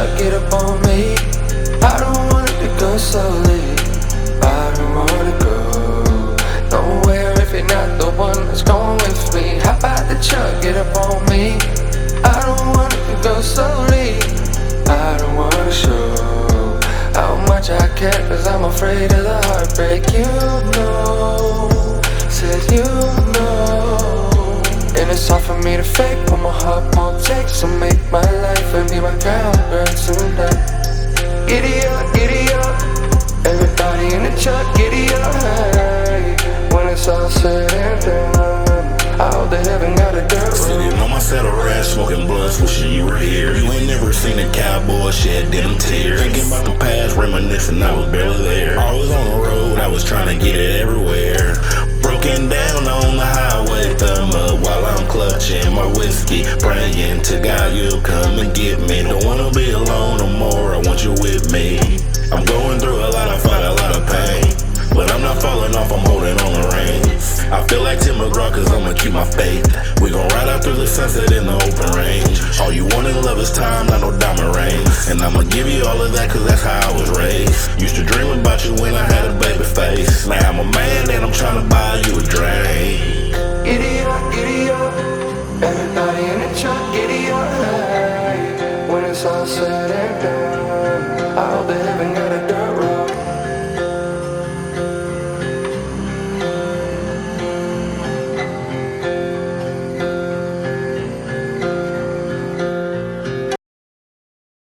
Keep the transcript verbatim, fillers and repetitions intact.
truck, get up on me. I don't want it to go slowly. I don't wanna go nowhere if you're not the one that's going with me. Hop out the truck, get up on me. I don't want it to go slowly. I don't wanna show how much I care, cause I'm afraid of the heartbreak. You know, said you know. And it's hard for me to fake what my heart won't take. So make my life and be my girl, girl tonight. Giddy up, giddy up. Everybody in the truck, giddy up. Hey, when it's all said and done, I hope they haven't got a dirt road. Sitting on my saddle rack, smoking blunts, wishing you were here. You ain't never seen a cowboy shed them tears. Thinking about the past, reminiscing, I was barely there. I was on the road, I was trying to get it everywhere. Broken down on the highway, thumb up while I'm clutching my whiskey, praying to God you'll come and get me. Don't wanna be alone no more, I want you with me. I'm going through a lot, I fight a lot of pain, but I'm not falling off, I'm holding on the reins. I feel like Tim McGraw cause I'ma keep my faith. We gon' ride out through the sunset in the open range. All you want in love is time, not no diamond rings. And I'ma give you all of that cause that's how I was raised. Used to dream about you when I had a baby face. Now I'm a man and I'm trying to buy you a drink. Giddy up, giddy up. Everybody in the truck, giddy up. Hey, when it's all said